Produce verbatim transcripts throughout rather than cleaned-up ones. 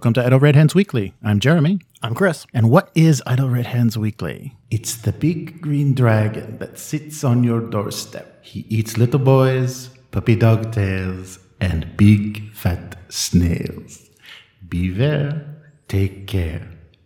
Welcome to Idle Red Hens Weekly. I'm Jeremy. I'm Chris. And what is Idle Red Hens Weekly? It's the big green dragon that sits on your doorstep. He eats little boys, puppy dog tails, and big fat snails. Beware, take care,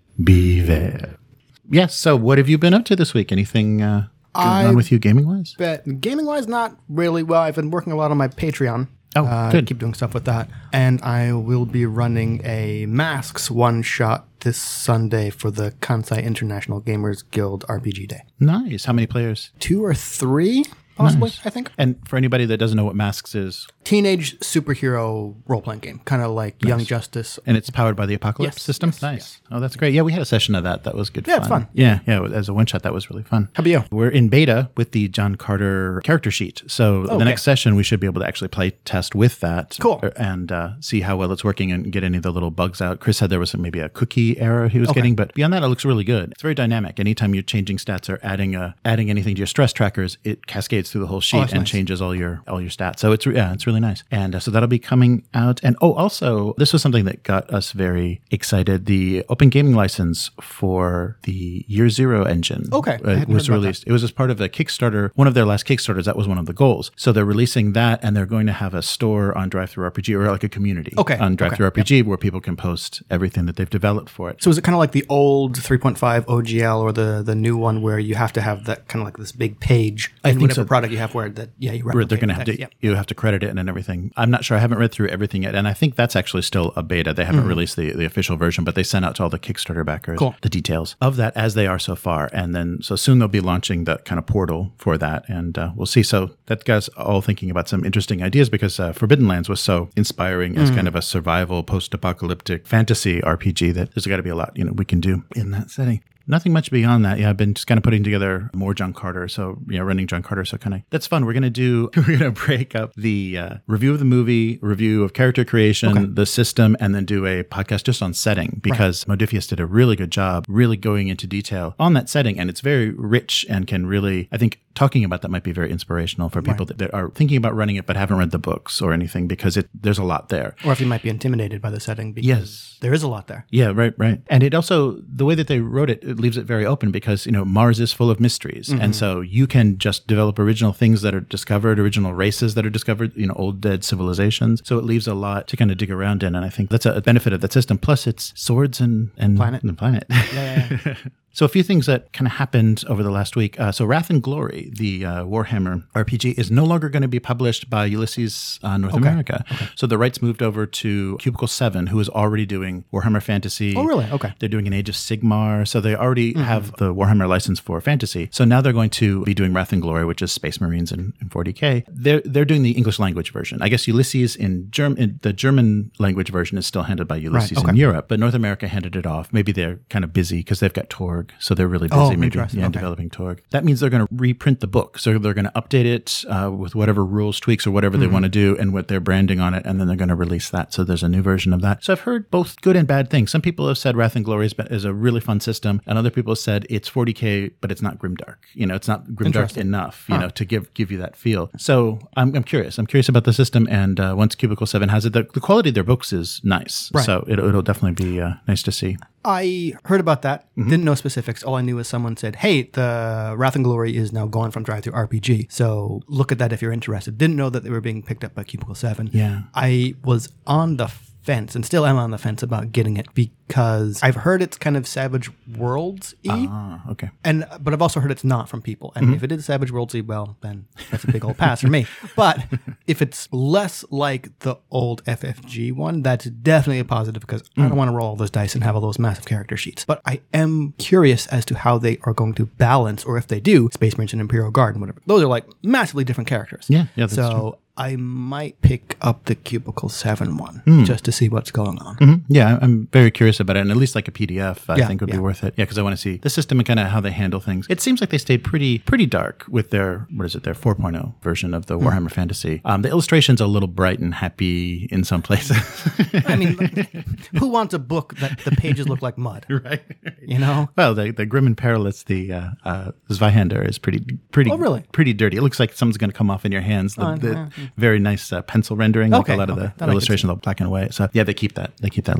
beware. Yes, so what have you been up to this week? Anything uh, going I on with you gaming-wise? Bet gaming-wise, not really. Well, I've been working a lot on my Patreon. Oh, uh, good. Keep doing stuff with that. And I will be running a Masks one-shot this Sunday for the Kansai International Gamers Guild R P G Day. Nice. How many players? Two or three, possibly, Nice. I think. And for anybody that doesn't know what Masks is, Teenage superhero role-playing game, kind of like Young Justice. and it's powered by the Apocalypse Yes, system? yes, Nice. Oh, that's great. Yeah, we had a session of that. That was good Yeah, fun. it's fun. Yeah, yeah. As a one-shot, that was really fun. How about you? We're in beta with the John Carter character sheet. So the okay. next session, we should be able to actually play test with that. Cool. And uh, see how well it's working and get any of the little bugs out. Chris said there was some, maybe a cookie error he was Okay. getting, but beyond that, it looks really good. It's very dynamic. Anytime you're changing stats or adding a, adding anything to your stress trackers, it cascades through the whole sheet that's and nice. changes all your all your stats. So it's yeah, it's really nice. And uh, so that'll be coming out. And oh, also, this was something that got us very excited. The open gaming license for the Year Zero engine Okay, I uh, hadn't was heard about released. It was as part of a Kickstarter, one of their last Kickstarters. That was one of the goals. So they're releasing that, and they're going to have a store on DriveThruRPG, or like a community Okay, on okay, DriveThruRPG where people can post everything that they've developed for it. So is it kind of like the old three point five O G L or the, the new one where you have to have that kind of like this big page I in think whatever so. product you have where that, yeah, you Where replicate they're going to have the to, text, you have to credit it and everything. I'm not sure. I haven't read through everything yet. And I think that's actually still a beta. They haven't released the, the official version, but they sent out to all the Kickstarter backers Cool. the details of that as they are so far. And then, so soon they'll be launching the kind of portal for that. And uh, we'll see. So that guy's all thinking about some interesting ideas because uh, Forbidden Lands was so inspiring as kind of a survival post-apocalyptic fantasy R P G that there's got to be a lot, you know, we can do in that setting. Nothing much beyond that. Yeah, I've been just kind of putting together more John Carter. So, you know, running John Carter. So kind of, that's fun. We're going to do, we're going to break up the uh, review of the movie, review of character creation, Okay. the system, and then do a podcast just on setting because Modifius did a really good job really going into detail on that setting. And it's very rich and can really, I think, talking about that might be very inspirational for people that, that are thinking about running it but haven't read the books or anything because it there's a lot there. Or if you might be intimidated by the setting because Yes. there is a lot there. Yeah, right, right. And it also, the way that they wrote it, it leaves it very open because, you know, Mars is full of mysteries. And so you can just develop original things that are discovered, original races that are discovered, you know, old dead civilizations. So it leaves a lot to kind of dig around in. And I think that's a benefit of that system. Plus it's swords and, and Planet. And the planet. Yeah, yeah. So a few things that kind of happened over the last week. Uh, so Wrath and Glory, the uh, Warhammer R P G, is no longer going to be published by Ulysses uh, North America. Okay. So the rights moved over to Cubicle seven, who is already doing Warhammer Fantasy. Oh, really? Okay. They're doing an Age of Sigmar. So they already mm-hmm. have the Warhammer license for fantasy. So now they're going to be doing Wrath and Glory, which is Space Marines in, in forty K. They're they're doing the English language version. I guess Ulysses in German, the German language version is still handled by Ulysses Right, okay. in Europe, but North America handed it off. Maybe they're kind of busy because they've got Torg. So they're really busy. Oh, Maybe interesting. yeah, Okay. developing Torg. That means they're going to reprint the book. So they're going to update it uh, with whatever rules, tweaks, or whatever they want to do and what they're branding on it. And then they're going to release that. So there's a new version of that. So I've heard both good and bad things. Some people have said Wrath and Glory is, is a really fun system. And other people have said it's forty K, but it's not grimdark. You know, it's not grimdark Interesting. enough, you Huh. know, to give give you that feel. So I'm, I'm curious. I'm curious about the system. And uh, once Cubicle seven has it, the, the quality of their books is nice. Right. So it, it'll definitely be uh, nice to see. I heard about that. Mm-hmm. Didn't know specifics. All I knew is someone said, hey, the Wrath and Glory is now gone from DriveThruRPG. So look at that if you're interested. Didn't know that they were being picked up by Cubicle seven. Yeah. I was on the fence and still am on the fence about getting it because I've heard it's kind of Savage Worlds-y. Ah, okay. And but I've also heard it's not from people. And if it is Savage Worldsy, well, then that's a big old pass for me. But if it's less like the old F F G one, that's definitely a positive because I don't want to roll all those dice and have all those massive character sheets. But I am curious as to how they are going to balance, or if they do, Space Marines and Imperial Guard and whatever. Those are like massively different characters. Yeah, yeah, that's so true. I might pick up the Cubicle seven one just to see what's going on. Mhm. Yeah, I'm very curious about it, and at least like a P D F, I Yeah, think would yeah. be worth it. Yeah, because I want to see the system and kind of how they handle things. It seems like they stayed pretty pretty dark with their, what is it, their four point oh version of the Warhammer Fantasy. Um, the illustration's a little bright and happy in some places. I mean, who wants a book that the pages look like mud? Right. You know? Well, the, the Grim and Perilous, the uh, uh, Zweihander is pretty pretty Oh, really? pretty dirty. It looks like something's going to come off in your hands. The, Oh, the yeah. very nice uh, pencil rendering, Okay, like a lot of okay. the That I can illustration, all black and white. So yeah, they keep that they keep that look.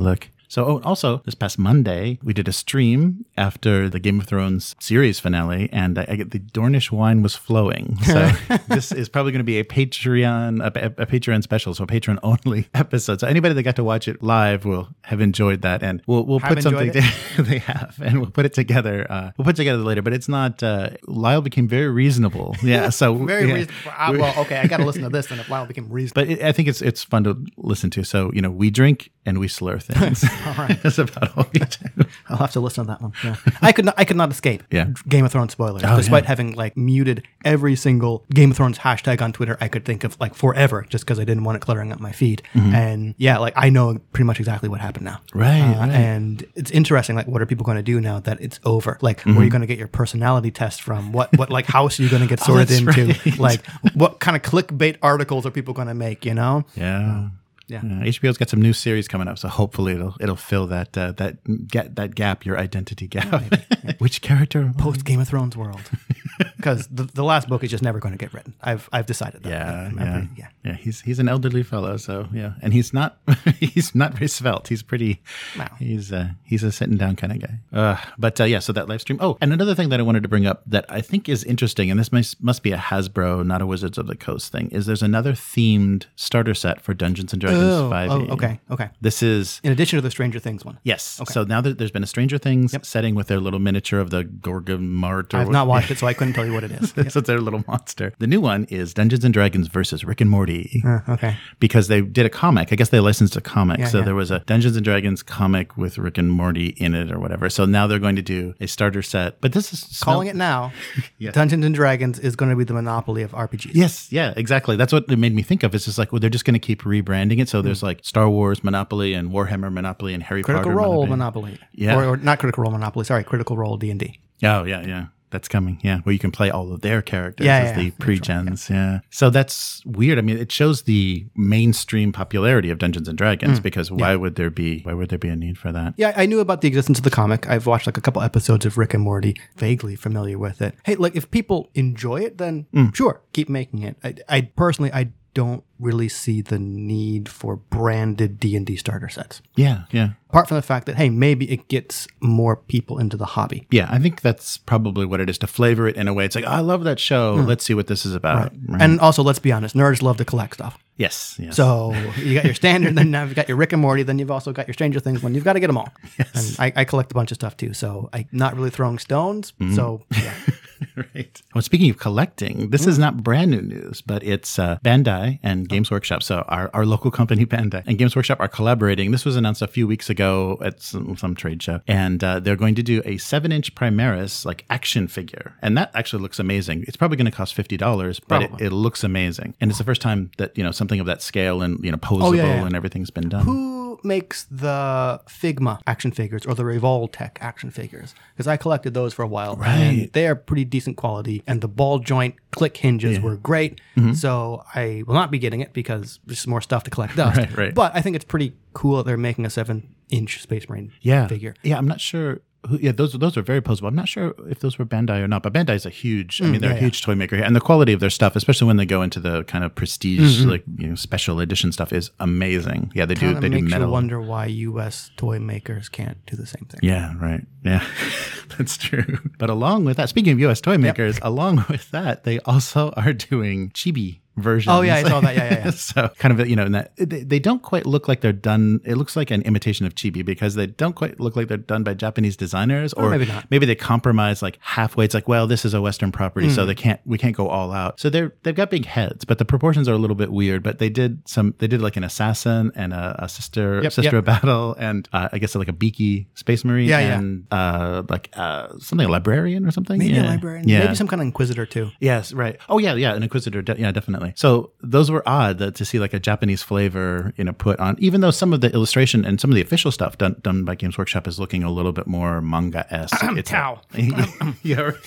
So, oh, also, this past Monday, we did a stream after the Game of Thrones series finale, and I, I get the Dornish wine was flowing. So this is probably going to be a Patreon, a, a Patreon special, so a Patreon only episode. So anybody that got to watch it live will have enjoyed that, and we'll we'll Have put something. enjoyed To, they have, and we'll put it together. Uh, we'll put it together later, but it's not. Uh, Lyle became very reasonable. Yeah, so Very yeah. reasonable. Ah, well, okay, I got to listen to this then if Lyle became reasonable. But it, I think it's it's fun to listen to. So you know, we drink and we slur things. All right. That's about all we do. I'll have to listen to that one. Yeah. I could not, I could not escape Yeah. Game of Thrones spoilers, Oh, despite yeah. having like muted every single Game of Thrones hashtag on Twitter I could think of like forever, just because I didn't want it cluttering up my feed. Mm-hmm. And yeah, like I know pretty much exactly what happened now. Right, Uh, right. And it's interesting. Like, what are people going to do now that it's over? Like, Mm-hmm. where are you going to get your personality test from? What what like house are you going to get sorted Oh, that's into? right. Like, what kind of clickbait articles are people going to make? You know? Yeah. Yeah. Yeah, H B O's got some new series coming up, so hopefully it'll it'll fill that uh, that get that gap, your identity gap. Which character? Post Game of Thrones world, because the, the last book is just never going to get written. I've I've decided that. Yeah, I'm- I'm yeah, pretty- yeah. yeah. He's he's an elderly fellow, so yeah, and he's not he's not very svelte. He's pretty. No. He's uh, he's a sitting down kind of guy. Uh, but uh, yeah, so that live stream. Oh, and another thing that I wanted to bring up that I think is interesting, and this must must be a Hasbro, not a Wizards of the Coast thing, is there's another themed starter set for Dungeons and Dragons Oh, five E. oh, okay, okay. This is In addition to the Stranger Things one, yes. So now that there's been a Stranger Things setting with their little miniature of the Gorgamart. Or I've what- not watched it, so I couldn't tell you what it is. That's their little monster. The new one is Dungeons and Dragons versus Rick and Morty. Uh, okay. Because they did a comic. I guess they licensed a comic. Yeah, so yeah. there was a Dungeons and Dragons comic with Rick and Morty in it or whatever. So now they're going to do a starter set. But this is Calling it now, Yes. Dungeons and Dragons is going to be the monopoly of R P Gs. Yes, yeah, exactly. That's what it made me think of. It's just like, well, they're just going to keep rebranding it. So there's like Star Wars Monopoly and Warhammer Monopoly and Harry Critical Potter Role Monopoly. Monopoly. Yeah. Or, or not Critical Role Monopoly. Sorry, Critical Role D and D. Oh, yeah, yeah. That's coming. Yeah. Where you can play all of their characters Yeah, as yeah, the yeah. That's pre-gens. Yeah. So that's weird. I mean, it shows the mainstream popularity of Dungeons and Dragons because why would there be why would there be a need for that? Yeah, I knew about the existence of the comic. I've watched like a couple episodes of Rick and Morty, vaguely familiar with it. Hey, like if people enjoy it, then sure, keep making it. I, I personally, I don't really see the need for branded D and D starter sets. Yeah, yeah. Apart from the fact that, hey, maybe it gets more people into the hobby. Yeah, I think that's probably what it is, to flavor it in a way. It's like, oh, I love that show. Let's see what this is about. Right. And also, let's be honest, nerds love to collect stuff. yes, yes. So you got your standard, then now you've got your Rick and Morty, then you've also got your Stranger Things one. You've got to get them all. Yes. And I, I collect a bunch of stuff too, so I'm not really throwing stones. So yeah. Right. Well, speaking of collecting, this is not brand new news, but it's uh, Bandai and Games Workshop. So our, our local company, Bandai, and Games Workshop are collaborating. This was announced a few weeks ago at some, some trade show. And uh, they're going to do a seven-inch Primaris, like, action figure. And that actually looks amazing. It's probably going to cost fifty dollars, but it, Probably. it looks amazing. And it's the first time that, you know, something of that scale and, you know, posable yeah, yeah. and everything's been done. Who makes the Figma action figures or the Revoltech action figures? Because I collected those for a while. Right. And they are pretty decent quality. And the ball joint click hinges were great. Mm-hmm. So I will not be getting it because there's more stuff to collect dust. Right, right. But I think it's pretty cool that they're making a seven inch Space Marine yeah. figure. Yeah, I'm not sure. Who, yeah, those those are very posable. I'm not sure if those were Bandai or not, but Bandai is a huge. I mean, they're Mm, yeah, a huge toy maker, and the quality of their stuff, especially when they go into the kind of prestige, Mm-hmm. like you know, special edition stuff, is amazing. Yeah, they do. Kinda They do makes metal. you wonder why U S toy makers can't do the same thing. Yeah, right. Yeah, that's true. But along with that, speaking of U S toy makers, along with that, they also are doing chibi versions. Oh, yeah, I saw that. Yeah, yeah, yeah. So kind of, you know, in that, they, they don't quite look like they're done. It looks like an imitation of chibi because they don't quite look like they're done by Japanese designers, or, maybe not. Maybe they compromise like halfway. It's like, well, this is a Western property, Hmm. so they can't, we can't go all out. So they're, they've got big heads, but the proportions are a little bit weird. But they did some, they did like an assassin and a, a sister, Yep, sister yep. of battle, and uh, I guess like a beaky space marine, Yeah, yeah. and uh, like uh, something a librarian or something. Maybe yeah. a librarian. Yeah. Maybe some kind of inquisitor too. Yes, right. Oh, yeah, yeah, an Inquisitor. De- yeah, definitely. So those were odd that, to see like a Japanese flavor, you know, put on. Even though some of the illustration and some of the official stuff done done by Games Workshop is looking a little bit more manga-esque. It's Cow. yeah. right.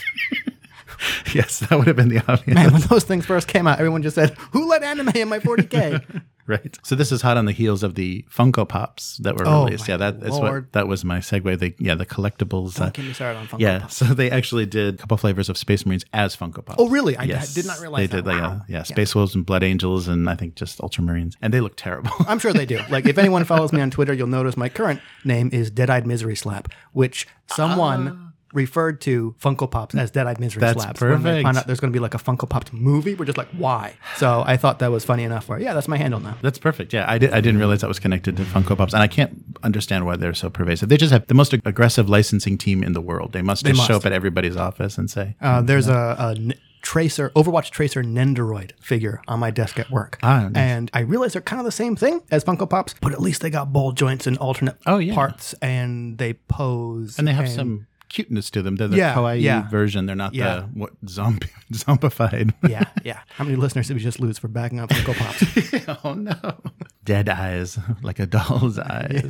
Yes, that would have been the obvious. Man, when those things first came out, everyone just said, "Who let anime in my forty K?" Right. So this is hot on the heels of the Funko Pops that were Oh, released. my Yeah, that that's Lord. what that was my segue. They, yeah, the collectibles. Don't uh, get me started on Funko yeah, Pops. so they actually did a couple flavors of Space Marines as Funko Pops. Oh, really? I, Yes. I did not realize they that. did. Like, Wow. uh, yeah, Space Wolves and Blood Angels, and I think just Ultramarines, and they look terrible. I'm sure they do. Like, if anyone follows me on Twitter, you'll notice my current name is Dead-Eyed Misery Slap, which someone Ah. referred to Funko Pops as Dead-Eyed Misery That's Slaps. When they perfect. found out there's going to be like a Funko Pops movie, we're just like, why? So I thought that was funny enough where, yeah, that's my handle now. That's perfect. Yeah, I, did, I didn't realize that was connected to Funko Pops, and I can't understand why they're so pervasive. They just have the most ag- aggressive licensing team in the world. They must They just show must. up at everybody's office and say, Uh, there's a, a n- Tracer, Overwatch Tracer Nendoroid figure on my desk at work. Ah, nice. And I realize they're kind of the same thing as Funko Pops, but at least they got ball joints and alternate Oh, yeah. parts, and they pose. and they have some cuteness to them. They're the Yeah, kawaii yeah. version. They're not Yeah. the what zombie zombified. Yeah, yeah. How many listeners did we just lose for backing up Funko Pops? Oh no. Dead eyes, like a doll's eyes.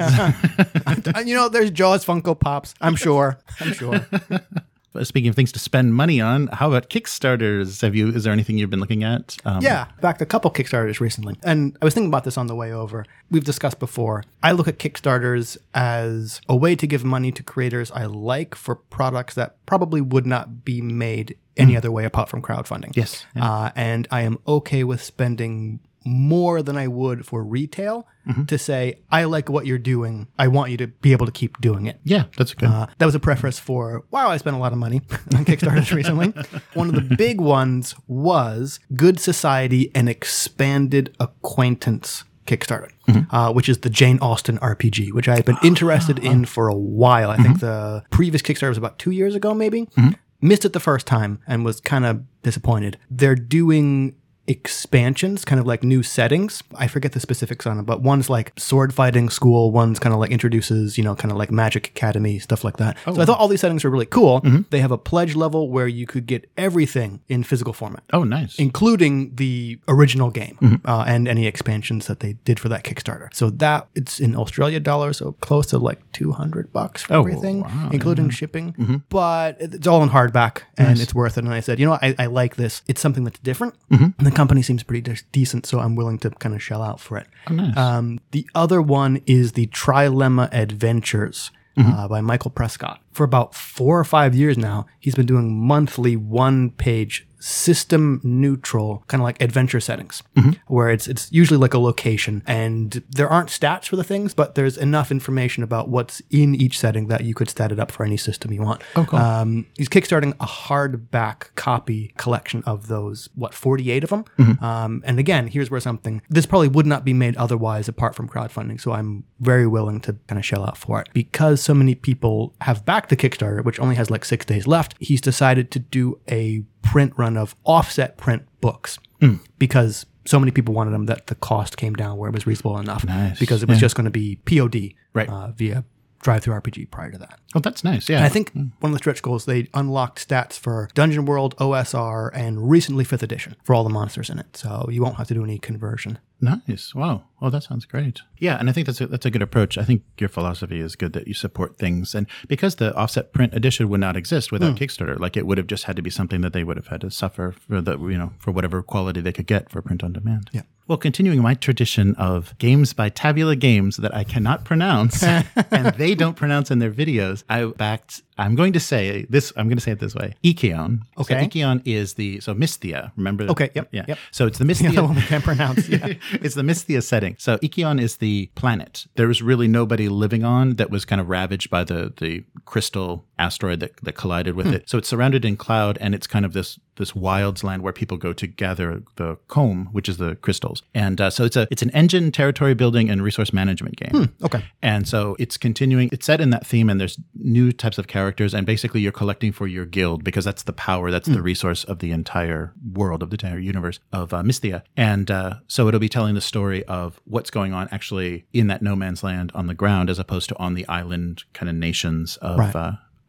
Uh, you know, there's Jaws Funko Pops. I'm sure. I'm sure. But speaking of things to spend money on, how about Kickstarters? Have you? Is there anything you've been looking at? Um, Yeah, backed a couple Kickstarters recently. And I was thinking about this on the way over. We've discussed before. I look at Kickstarters as a way to give money to creators I like for products that probably would not be made any other way apart from crowdfunding. Yes. Yeah. Uh, and I am okay with spending more than I would for retail to say, I like what you're doing. I want you to be able to keep doing it. Yeah, that's good. Uh, that was a preface for, wow, I spent a lot of money on Kickstarters recently. One of the big ones was Good Society and Expanded Acquaintance Kickstarter, uh, which is the Jane Austen R P G, which I've been interested in for a while. I think the previous Kickstarter was about two years ago, maybe. Missed it the first time and was kind of disappointed. They're doing expansions, kind of like new settings. I forget the specifics on them, but one's like sword fighting school, one's kind of like introduces, you know, kind of like Magic Academy, stuff like that. So I thought all these settings were really cool. They have a pledge level where you could get everything in physical format, Oh, nice. including the original game uh, and any expansions that they did for that Kickstarter. So that it's in Australia dollars, so close to like two hundred bucks for Oh, everything, wow, including shipping. But it's all in hardback and it's worth it. And I said, you know what? I, I like this. It's something that's different. And the company seems pretty de- decent, so I'm willing to kind of shell out for it. Oh, nice. Um, the other one is the Trilemma Adventures uh, by Michael Prescott. For about four or five years now, he's been doing monthly one-page system neutral kind of like adventure settings where it's it's usually like a location and there aren't stats for the things, but there's enough information about what's in each setting that you could stat it up for any system you want. Oh, cool. Um, he's kickstarting a hardback copy collection of those, what, forty-eight of them? Um, and again, here's where something, this probably would not be made otherwise apart from crowdfunding. So I'm very willing to kind of shell out for it. Because so many people have backed the Kickstarter, which only has like six days left, he's decided to do a print run of offset print books because so many people wanted them that the cost came down where it was reasonable enough. Nice. Because it was Yeah. just going to be P O D Right. uh, via Drive-Thru R P G prior to that. Oh, that's nice. Yeah. And I think one of the stretch goals, they unlocked stats for Dungeon World, O S R, and recently fifth edition for all the monsters in it. So you won't have to do any conversion. Nice. Wow. Oh, that sounds great. Yeah, and I think that's a, that's a good approach. I think your philosophy is good that you support things. And because the offset print edition would not exist without Kickstarter, like it would have just had to be something that they would have had to suffer for the, you know, for whatever quality they could get for print on demand. Yeah. Well, continuing my tradition of games by Tabula Games that I cannot pronounce and they don't pronounce in their videos, I backed, I'm going to say this, I'm going to say it this way, Ikion. Okay. So Ikion is the, so Mysthia, remember? Okay, yep, Yeah. yep. So it's the The other one Mysthia. we can't pronounce. Yeah. It's the Mysthia setting. So Ikion is the planet. There was really nobody living on that was kind of ravaged by the the crystal asteroid that, that collided with it. So it's surrounded in cloud and it's kind of this this wilds land where people go to gather the comb, which is the crystals. And uh, so it's a it's an engine, territory building, and resource management game. Okay. And so it's continuing, it's set in that theme, and there's new types of characters, and basically you're collecting for your guild because that's the power, that's the resource of the entire world, of the entire universe of uh, Mysthia. And uh, so it'll be telling the story of what's going on actually in that no man's land on the ground as opposed to on the island kind of nations of Right. uh,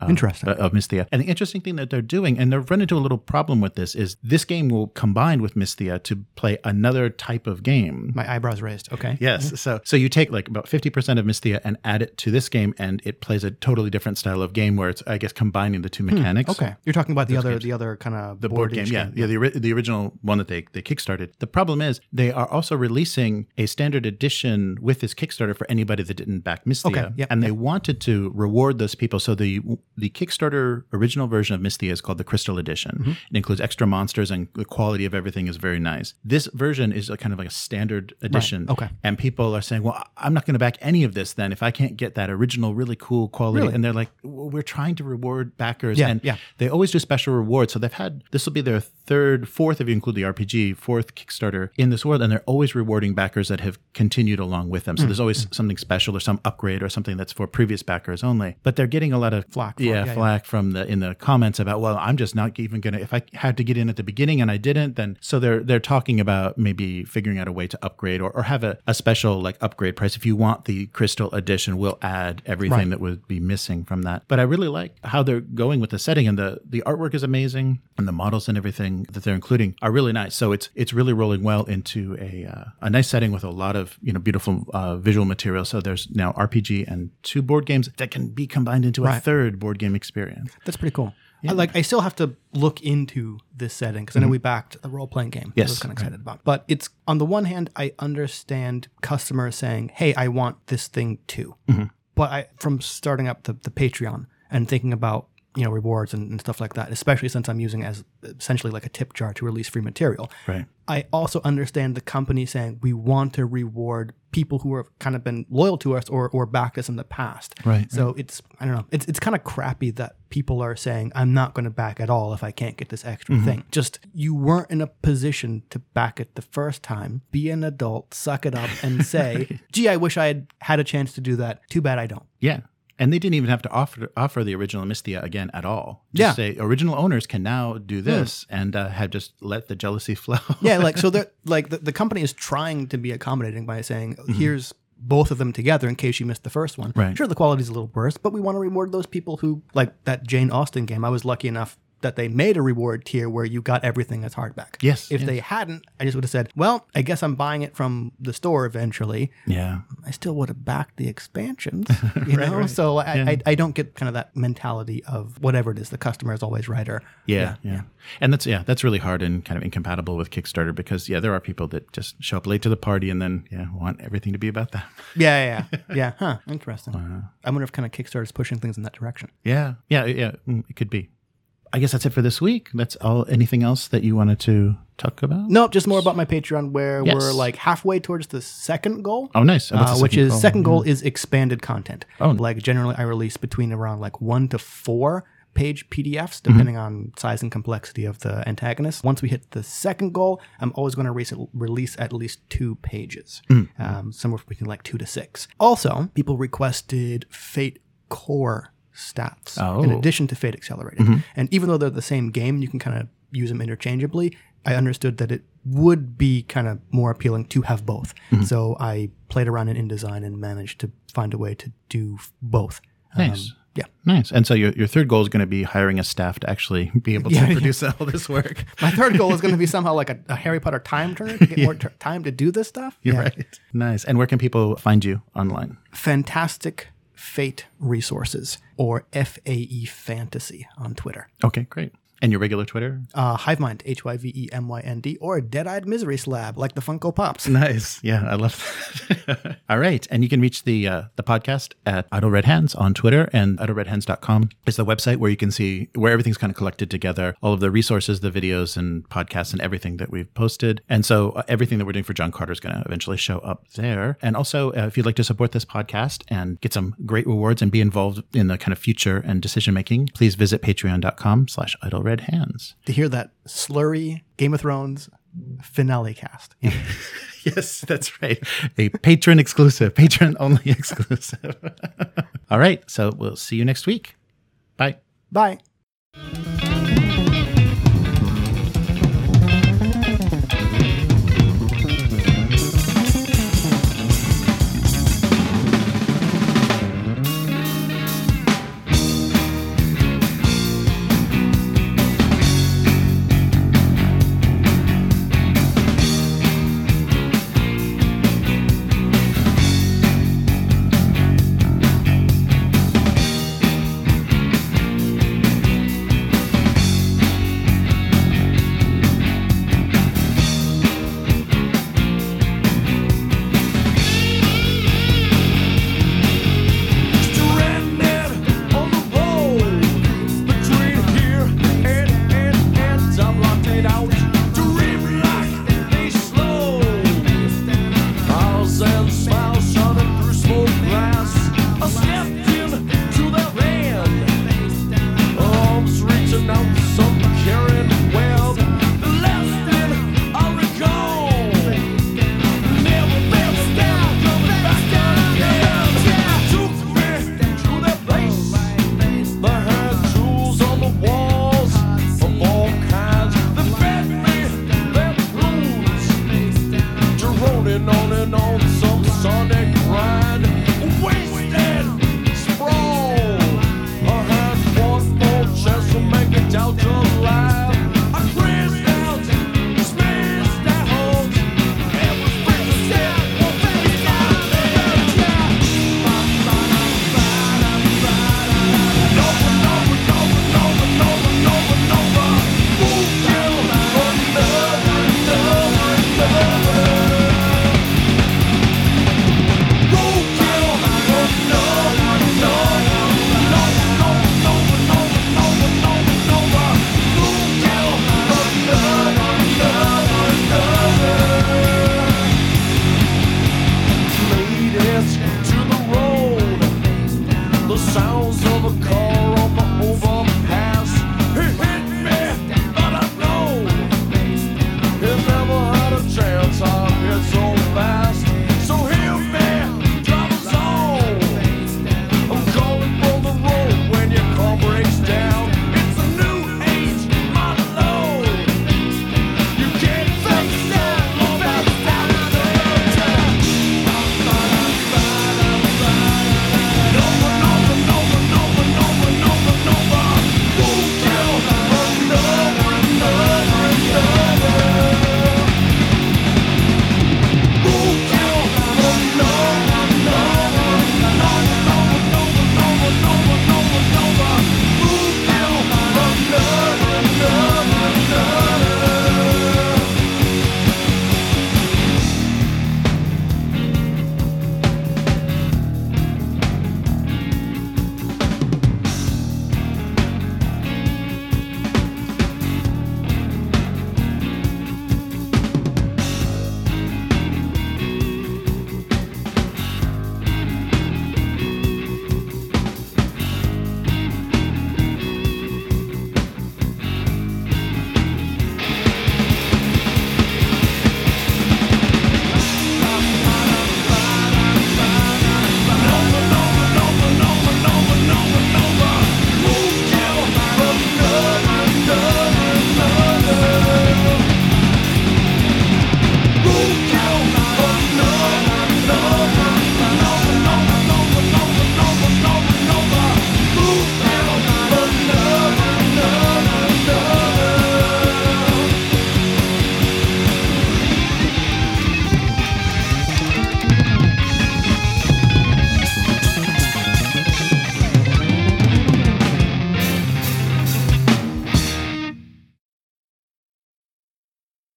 uh, Interesting. of Mysthia. And the interesting thing that they're doing, and they've run into a little problem with this, is this game will combine with Mysthia to play another type of game. My eyebrows raised. Okay. Yes. Mm-hmm. So so you take like about fifty percent of Mysthia and add it to this game, and it plays a totally different style of game where it's, I guess, combining the two mechanics. Hmm, okay. You're talking about the Those other games. the other kind of The board game, yeah. Yeah, the, ori- the original one that they, they kickstarted. The problem is they are also releasing a standard edition with this Kickstarter for anybody that didn't back Mysthia. Okay, yep, and they yep. wanted to reward those people. So the the Kickstarter original version of Mysthia is called the Crystal Edition. Mm-hmm. It includes extra monsters, and the quality of everything is very nice. This version is a kind of like a standard edition. Right, okay. And people are saying, well, I'm not going to back any of this then if I can't get that original really cool quality. Really? And they're like, well, we're trying to reward backers. Yeah, and yeah. they always do special rewards. So they've had, this will be their third, fourth, if you include the R P G, fourth Kickstarter in this world. And they're always rewarding backers that have continued along with them. So mm. there's always mm. something special or some upgrade or something that's for previous backers only. But they're getting a lot of flack. For, yeah, yeah, flack yeah. from the in the comments about, well, I'm just not even going to, if I had to get in at the beginning and I didn't, then so they're they're talking about maybe figuring out a way to upgrade or, or have a, a special like upgrade price. If you want the Crystal Edition, we'll add everything right. that would be missing from that. But I really like how they're going with the setting, and the the artwork is amazing, and the models and everything that they're including are really nice. So it's it's really rolling well into a uh, a nice setting with a lot of, you know, beautiful uh, visual material. So there's now R P G and two board games that can be combined into right. a third board game experience. That's pretty cool. Yeah. I, like I still have to look into this setting because I know mm-hmm. we backed a role playing game. Yes, I was kind of excited right. about. But it's on the one hand, I understand customers saying, "Hey, I want this thing too." Mm-hmm. But I, from starting up the, the Patreon and thinking about, you know, rewards and, and stuff like that, especially since I'm using it as essentially like a tip jar to release free material. Right. I also understand the company saying we want to reward people who have kind of been loyal to us or or backed us in the past. Right. So right. it's, I don't know, it's it's kind of crappy that people are saying, I'm not going to back at all if I can't get this extra mm-hmm. thing. Just, you weren't in a position to back it the first time. Be an adult, suck it up, and say, right. gee, I wish I had had a chance to do that. Too bad I don't. Yeah. And they didn't even have to offer offer the original Mysthia again at all. yeah. Just say original owners can now do this mm. and uh, have just let the jealousy flow. yeah, like so they're like the, the company is trying to be accommodating by saying, mm-hmm. here's both of them together in case you missed the first one. Right. Sure, the quality's a little worse, but we want to reward those people who, like that Jane Austen game, I was lucky enough that they made a reward tier where you got everything as hardback. Yes. If yes. they hadn't, I just would have said, well, I guess I'm buying it from the store eventually. Yeah. I still would have backed the expansions, you right, know? right. So I, yeah. I I don't get kind of that mentality of whatever it is, the customer is always right or... Yeah, yeah, yeah. yeah. And that's, yeah, that's really hard and kind of incompatible with Kickstarter because, yeah, there are people that just show up late to the party and then, yeah, want everything to be about them. Yeah, yeah, yeah. yeah. Huh, interesting. Wow. I wonder if kind of Kickstarter is pushing things in that direction. Yeah, yeah, yeah, it could be. I guess that's it for this week. That's all. Anything else that you wanted to talk about? No, just more about my Patreon where yes. we're like halfway towards the second goal. Oh, nice. Uh, which second is goal? second goal yeah. is expanded content. Oh. Like generally I release between around like one to four page P D Fs, depending mm-hmm. on size and complexity of the antagonist. Once we hit the second goal, I'm always going to release, release at least two pages, mm-hmm. um, somewhere between like two to six. Also, people requested Fate Core stats oh. in addition to Fate Accelerated. Mm-hmm. And even though they're the same game, you can kind of use them interchangeably. I understood that it would be kind of more appealing to have both. Mm-hmm. So I played around in InDesign and managed to find a way to do both. Nice. Um, yeah. Nice. And so your, your third goal is going to be hiring a staff to actually be able to yeah, produce yeah. all this work. My third goal is going to be somehow like a, a Harry Potter time turner to get yeah. more t- time to do this stuff. You're yeah. right. Nice. And where can people find you online? Fantastic Fate Resources, or F A E Fantasy on Twitter. Okay, great. And your regular Twitter? Uh, Hivemind, H Y V E M Y N D, or Dead-Eyed Misery Slab, like the Funko Pops. Nice. Yeah, I love that. All right. And you can reach the uh, the podcast at Idle Red Hands on Twitter, and idle red hands dot com is the website where you can see where everything's kind of collected together, all of the resources, the videos and podcasts and everything that we've posted. And so uh, everything that we're doing for John Carter is going to eventually show up there. And also, uh, if you'd like to support this podcast and get some great rewards and be involved in the kind of future and decision making, please visit patreon dot com slash idle red hands. To hear that slurry Game of Thrones finale cast. Yeah. Yes, that's right. A patron exclusive, patron only exclusive. All right. So we'll see you next week. Bye. Bye.